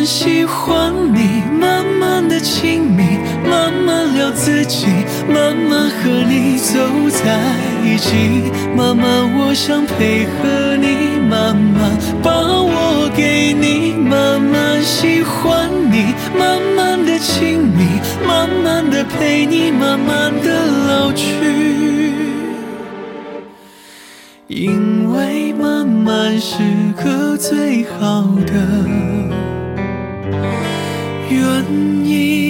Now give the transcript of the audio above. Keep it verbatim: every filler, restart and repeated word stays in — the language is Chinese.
喜欢你，慢慢的亲密，慢慢聊自己，慢慢和你走在一起。慢慢我想配合你，慢慢把我给你，慢慢喜欢你，慢慢的亲密，慢慢的陪你，慢慢的老去。因为慢慢是个最好的原因。